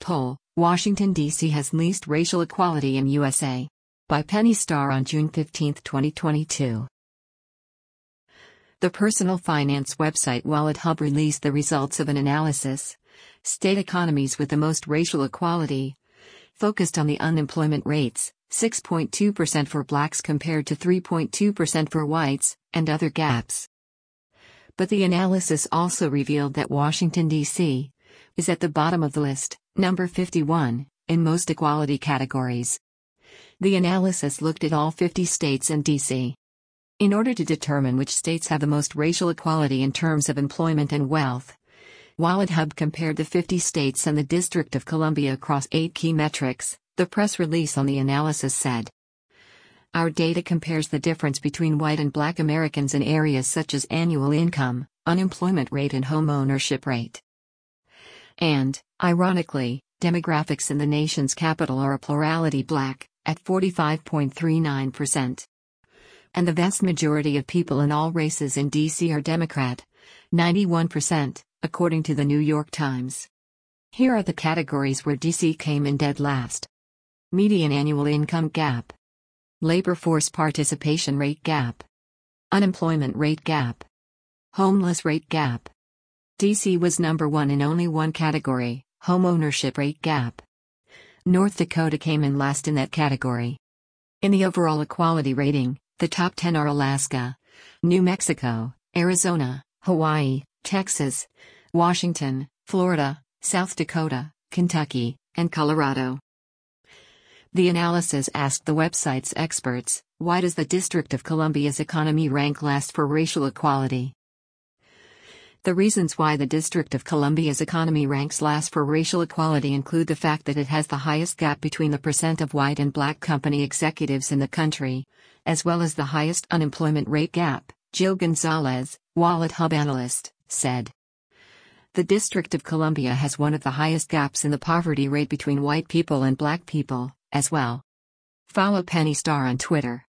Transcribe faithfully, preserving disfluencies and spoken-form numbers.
Poll, Washington, D C has least racial equality in U S A. By Penny Starr on June fifteenth, twenty twenty-two. The personal finance website WalletHub released the results of an analysis. State economies with the most racial equality focused on the unemployment rates, six point two percent for blacks compared to three point two percent for whites, and other gaps. But the analysis also revealed that Washington, D C is at the bottom of the list, number fifty-one, in most equality categories. The analysis looked at all fifty states and D C in order to determine which states have the most racial equality in terms of employment and wealth. WalletHub compared the fifty states and the District of Columbia across eight key metrics, the press release on the analysis said. Our data compares the difference between white and black Americans in areas such as annual income, unemployment rate and home ownership rate. And, ironically, demographics in the nation's capital are a plurality black, at forty-five point three nine percent. And the vast majority of people in all races in D C are Democrat, ninety-one percent, according to the New York Times. Here are the categories where D C came in dead last. Median annual income gap. Labor force participation rate gap. Unemployment rate gap. Homeless rate gap. D C was number one in only one category, home ownership rate gap. North Dakota came in last in that category. In the overall equality rating, the top ten are Alaska, New Mexico, Arizona, Hawaii, Texas, Washington, Florida, South Dakota, Kentucky, and Colorado. The analysis asked the website's experts, why does the District of Columbia's economy rank last for racial equality? The reasons why the District of Columbia's economy ranks last for racial equality include the fact that it has the highest gap between the percent of white and black company executives in the country, as well as the highest unemployment rate gap, Jill Gonzalez, WalletHub analyst, said. The District of Columbia has one of the highest gaps in the poverty rate between white people and black people, as well. Follow Penny Starr on Twitter.